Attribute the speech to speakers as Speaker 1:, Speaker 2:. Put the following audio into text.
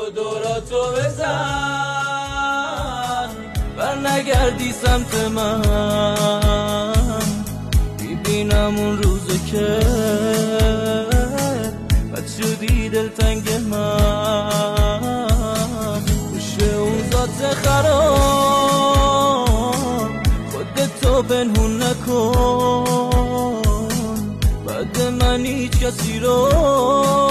Speaker 1: دوراتو بزن بر نگردی سمت من میبینم اون روزه که بد شدی دلتنگ من خوشه اون ذات خراب خودتو پنهون نکن بعد من هیچ کسی رو